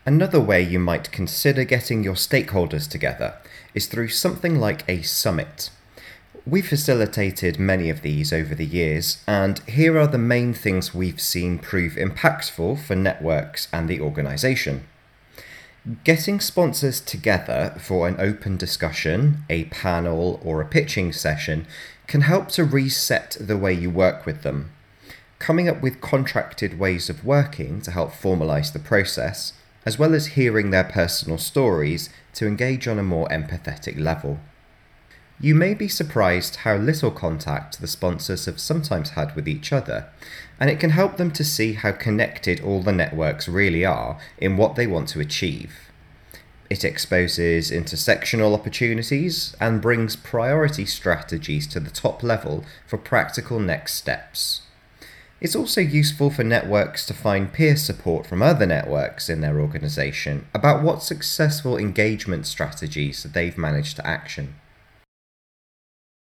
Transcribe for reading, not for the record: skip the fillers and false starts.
Another way you might consider getting your stakeholders together is through something like a summit. We've facilitated many of these over the years, and here are the main things we've seen prove impactful for networks and the organisation. Getting sponsors together for an open discussion, a panel, or a pitching session can help to reset the way you work with them. Coming up with contracted ways of working to help formalise the process, as well as hearing their personal stories to engage on a more empathetic level. You may be surprised how little contact the sponsors have sometimes had with each other, and it can help them to see how connected all the networks really are in what they want to achieve. It exposes intersectional opportunities and brings priority strategies to the top level for practical next steps. It's also useful for networks to find peer support from other networks in their organisation about what successful engagement strategies they've managed to action.